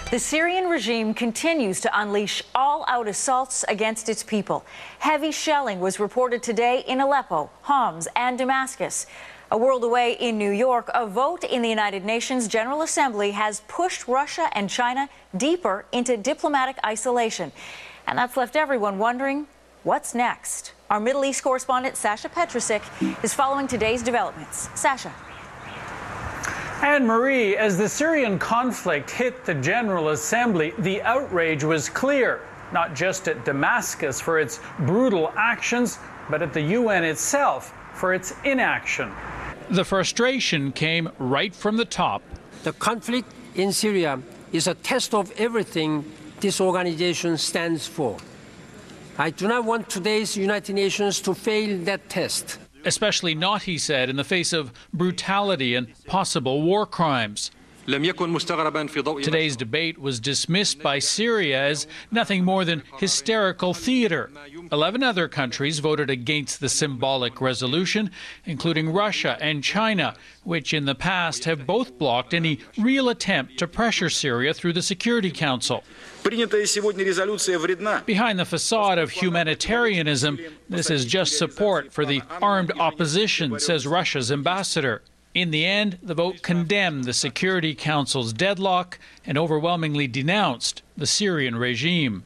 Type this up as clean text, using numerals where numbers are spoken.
The Syrian regime continues to unleash all-out assaults against its people. Heavy shelling was reported today in Aleppo, Homs, and Damascus. A world away in New York, a vote in the United Nations General Assembly has pushed Russia and China deeper into diplomatic isolation. And that's left everyone wondering, what's next? Our Middle East correspondent, Sasha Petrusik, is following today's developments. Sasha. Anne Marie, as the Syrian conflict hit the General Assembly, the outrage was clear, not just at Damascus for its brutal actions, but at the UN itself for its inaction. The frustration came right from the top. The conflict in Syria is a test of everything this organization stands for. I do not want today's United Nations to fail that test. Especially not, he said, in the face of brutality and possible war crimes. Today's debate was dismissed by Syria as nothing more than hysterical theater. 11 other countries voted against the symbolic resolution, including Russia and China, which in the past have both blocked any real attempt to pressure Syria through the Security Council. Behind the facade of humanitarianism, this is just support for the armed opposition, says Russia's ambassador. In the end, the vote condemned the Security Council's deadlock and overwhelmingly denounced the Syrian regime.